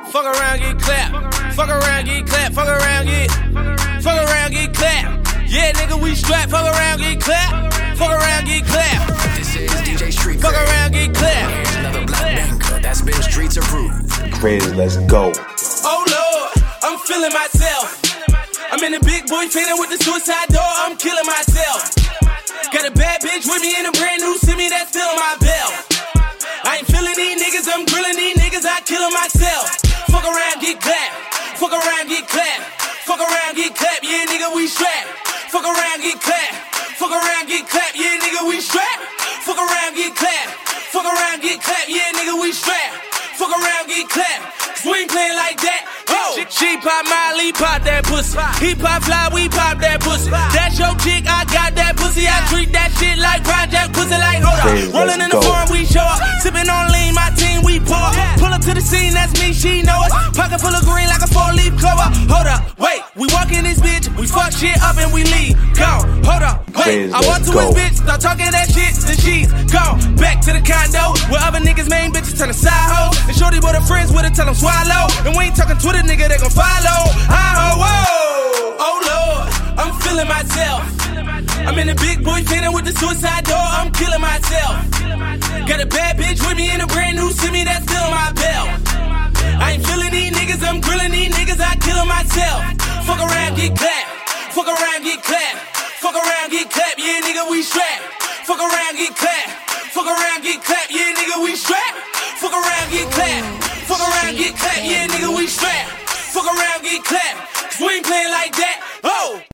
Fuck around, get clapped. Fuck around, get clapped. Fuck around, get clapped. Yeah, nigga, we strapped. Fuck around, get clapped. Fuck around, get clapped. This is DJ Street. Fuck around, get clapped. Here's another black banker that's been streets approved. Crazy, let's go. Oh Lord, I'm feeling myself. I'm in the big boy training with the suicide door. I'm killing myself. Got a bad bitch with me in a brand new semi that's still on my belt. I ain't feeling these niggas, I'm grilling these niggas, I killing myself. Fuck around, get clapped. Fuck around, get clapped. Fuck around, get clapped. Yeah, nigga, we strapped. Fuck around, get clapped. Fuck around, get clapped. Yeah, nigga, we strapped. Fuck around, get clapped. Fuck around, get clapped. Yeah, nigga, we strapped. Fuck around, get clapped. Cause we ain't playing like that. Oh, she pop Miley, pop that pussy. He pop fly, we pop that pussy. That's your chick, I got that pussy. I treat that shit like project pussy, like hold up. Rolling in the foreign, we show up. Sipping on lean, my team, we pour. Pull up to the scene, that's me, she know us. Pocket full of green like a 4-leaf clover. Hold up, wait, we walk in this bitch, we fuck shit up and we leave. Go, hold up, wait, I walk to his bitch, start talking that shit, then she's gone. Back to the condo, where other niggas main bitches turn to side hoes. And shorty with her friends with her, tell them swallow. And we ain't talking Twitter, nigga, they gon' follow. Whoa, oh Lord, I'm feeling myself. I'm in the big boy training with the suicide door. I'm killing myself. Got a bad bitch with me in a brand new semi that's still on my belt. I ain't feeling these niggas, I'm grilling these niggas, I killing myself. Fuck around, get clapped. Fuck around, get clapped. Fuck around, get clapped. Yeah, nigga, we strapped. Fuck around, get clapped. Fuck around, get clapped. Yeah, nigga, we strapped. Fuck around, get clapped. Fuck around, get clapped. Yeah, nigga, we strapped. Fuck around, get clapped. Cause we ain't playing like that. Oh.